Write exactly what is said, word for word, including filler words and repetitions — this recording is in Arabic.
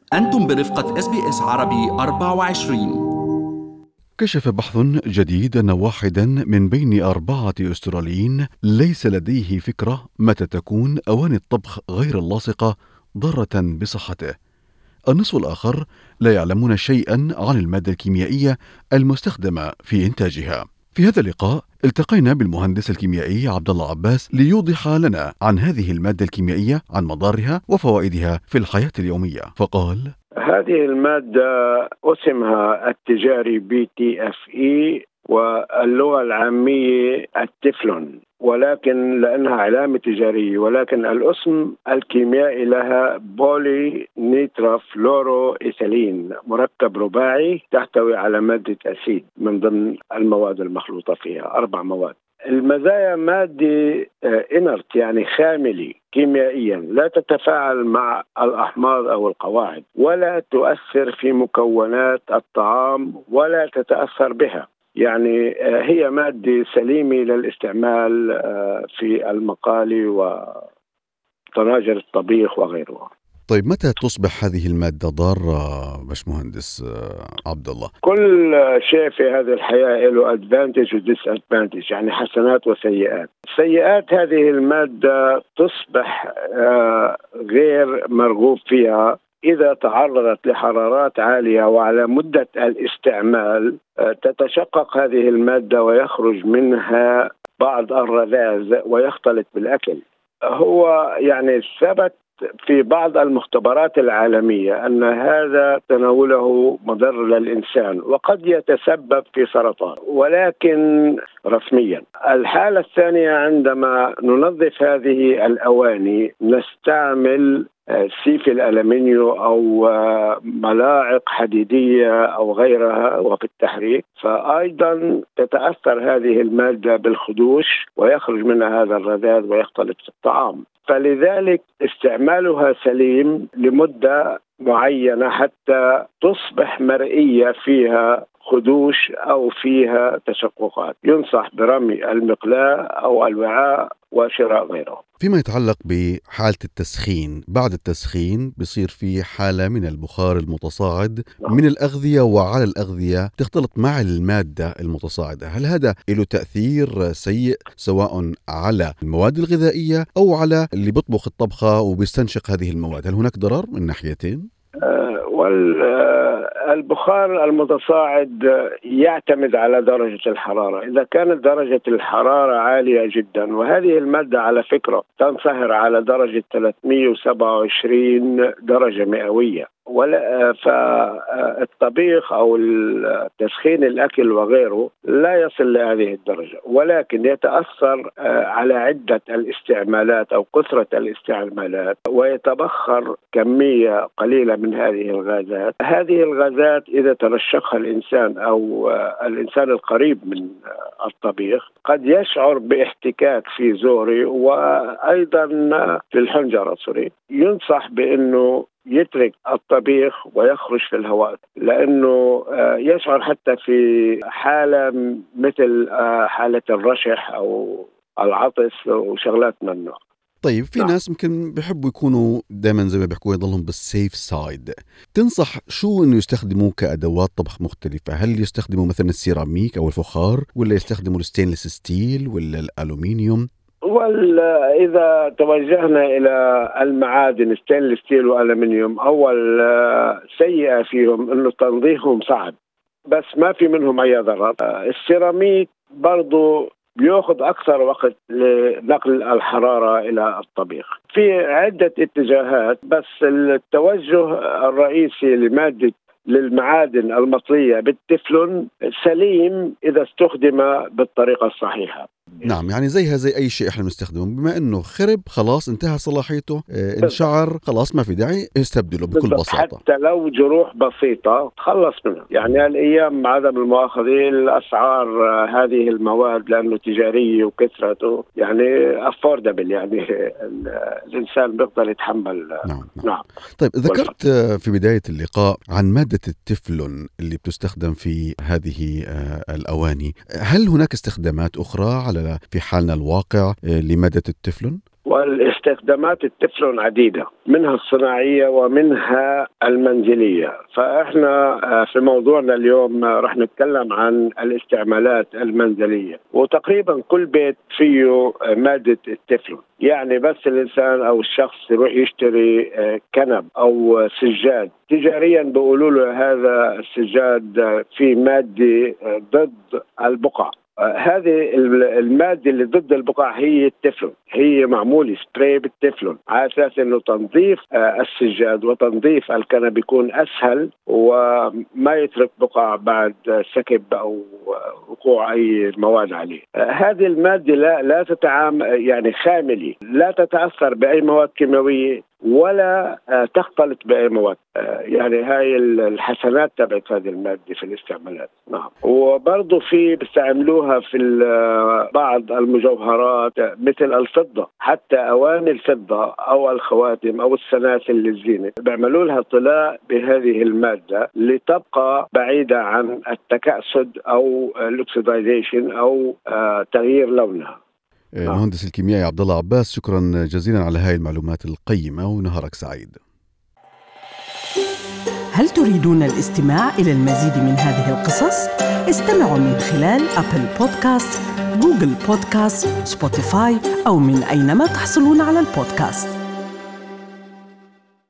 أنتم برفقة إس بي إس عربي أربعة وعشرين. كشف بحث جديد أن واحدا من بين أربعة أستراليين ليس لديه فكرة متى تكون أواني الطبخ غير اللاصقة ضارة بصحته. النصف الآخر لا يعلمون شيئا عن المادة الكيميائية المستخدمة في إنتاجها. في هذا اللقاء التقينا بالمهندس الكيميائي عبد الله عباس ليوضح لنا عن هذه المادة الكيميائية، عن مضارها وفوائدها في الحياة اليومية. فقال: هذه المادة اسمها التجاري بي تي اف اي، واللغة العامية التفلون، ولكن لأنها علامة تجارية، ولكن الاسم الكيميائي لها بولي نيترا فلورو إيثيلين، مركب رباعي تحتوي على مادة أسيد من ضمن المواد المخلوطة فيها، أربع مواد. المزايا: مادة إنرت يعني خاملة كيميائيا، لا تتفاعل مع الأحماض أو القواعد، ولا تؤثر في مكونات الطعام ولا تتأثر بها، يعني هي مادة سليمة للاستعمال في المقالي وطناجر الطبيخ وغيرها. طيب متى تصبح هذه المادة ضارة باشمهندس عبد الله؟ كل شيء في هذه الحياة له advantage و disadvantage، يعني حسنات وسيئات. سيئات هذه المادة تصبح غير مرغوب فيها إذا تعرضت لحرارات عالية، وعلى مدة الاستعمال تتشقق هذه المادة ويخرج منها بعض الرذاذ ويختلط بالأكل. هو يعني ثبت في بعض المختبرات العالمية أن هذا تناوله مضر للإنسان وقد يتسبب في سرطان، ولكن رسميا. الحالة الثانية: عندما ننظف هذه الأواني نستعمل سيف الألمنيو أو ملاعق حديدية أو غيرها وفي التحريك، فأيضا تتأثر هذه المادة بالخدوش ويخرج منها هذا الرذاذ ويختلط في الطعام. فلذلك استعمالها سليم لمدة معينة حتى تصبح مرئية فيها خدوش أو فيها تشققات. ينصح برمي المقلاة أو الوعاء وشراء غيره. فيما يتعلق بحالة التسخين، بعد التسخين بيصير في حالة من البخار المتصاعد من الأغذية وعلى الأغذية تختلط مع المادة المتصاعدة. هل هذا له تأثير سيء سواء على المواد الغذائية أو على اللي بيطبخ الطبخة وبيستنشق هذه المواد؟ هل هناك ضرر من ناحيتين؟ أه والبخار المتصاعد يعتمد على درجة الحرارة. إذا كانت درجة الحرارة عالية جدا، وهذه المادة على فكرة تنصهر على درجة ثلاثمئة وسبعة وعشرين درجة مئوية، ولا فالطبيخ أو تسخين الأكل وغيره لا يصل لهذه الدرجة، ولكن يتأثر على عدة الاستعمالات أو كثرة الاستعمالات، ويتبخر كمية قليلة من هذه الغازات. هذه الغازات إذا ترشقها الإنسان أو الإنسان القريب من الطبيخ قد يشعر باحتكاك في زوري وأيضا في الحنجرة. سوري. ينصح بأنه يترك الطبيخ ويخرج في الهواء، لأنه يشعر حتى في حالة مثل حالة الرشح أو العطس وشغلات من النوع. طيب في نعم. ناس ممكن بيحبوا يكونوا دائما زي ما بيحكوا يضلهم بالسيف سايد. تنصح شو انه يستخدموا كأدوات طبخ مختلفة؟ هل يستخدموا مثلا السيراميك او الفخار، ولا يستخدموا الستينلس ستيل ولا الألومنيوم؟ وإذا توجهنا إلى المعادن ستينلس ستيل وألمنيوم، أول سيئة فيهم أنه تنظيفهم صعب، بس ما في منهم أي ضرر. السيراميك برضو بيأخذ أكثر وقت لنقل الحرارة إلى الطبيخ. في عدة اتجاهات، بس التوجه الرئيسي لمادة للمعادن المطلية بالتفلون سليم إذا استخدم بالطريقة الصحيحة. نعم، يعني زيها زي أي شيء إحنا بنستخدمه، بما إنه خرب خلاص انتهى صلاحيته، انشعر خلاص ما في داعي يستبدله بكل بساطة. حتى لو جروح بسيطة تخلص منها. يعني الأيام عدم المؤاخذة الأسعار هذه المواد لأنه تجارية وكثرته يعني affordable، يعني الإنسان بيقدر يتحمل. نعم. نعم. نعم. طيب ذكرت في بداية اللقاء عن مادة التفلون اللي بتستخدم في هذه الأواني. هل هناك استخدامات أخرى على في حالنا الواقع لمادة التفلون؟ والاستخدامات التفلون عديدة، منها الصناعية ومنها المنزلية. فإحنا في موضوعنا اليوم رح نتكلم عن الاستعمالات المنزلية، وتقريبا كل بيت فيه مادة التفلون. يعني بس الإنسان أو الشخص يروح يشتري كنب أو سجاد تجاريا، بيقولوا له هذا السجاد فيه مادة ضد البقع. هذه المادة اللي ضد البقع هي التفلون، هي معمولة سبراي بالتفلون على أساس أنه تنظيف السجاد وتنظيف الكنب يكون أسهل وما يترك بقع بعد سكب أو وقوع أي مواد عليه. هذه المادة لا, لا تتعامل، يعني خاملة، لا تتأثر بأي مواد كيماوية ولا تختلط بأي مواد. يعني هاي الحسنات تبعت هذه المادة في الاستعمالات. نعم. وبرضو في بيستعملوها في بعض المجوهرات مثل الفضة، حتى أواني الفضة أو الخواتم أو السلاسل للزينة بيعملوا لها طلاء بهذه المادة لتبقى بعيدة عن التكأسد أو الأكسيدايزيشن أو تغيير لونها. المهندس الكيميائي عبد الله عباس، شكرا جزيلا على هاي المعلومات القيمة ونهارك سعيد. هل تريدون الاستماع إلى المزيد من هذه القصص؟ استمعوا من خلال أبل بودكاست، جوجل بودكاست، سبوتيفاي أو من أينما تحصلون على البودكاست.